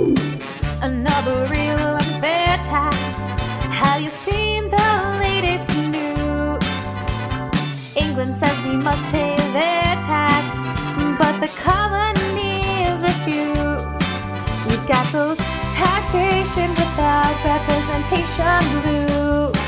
Another real unfair tax. Have you seen the latest news? England says we must pay their tax, but the colonies refuse. We've got those taxation without representation blues.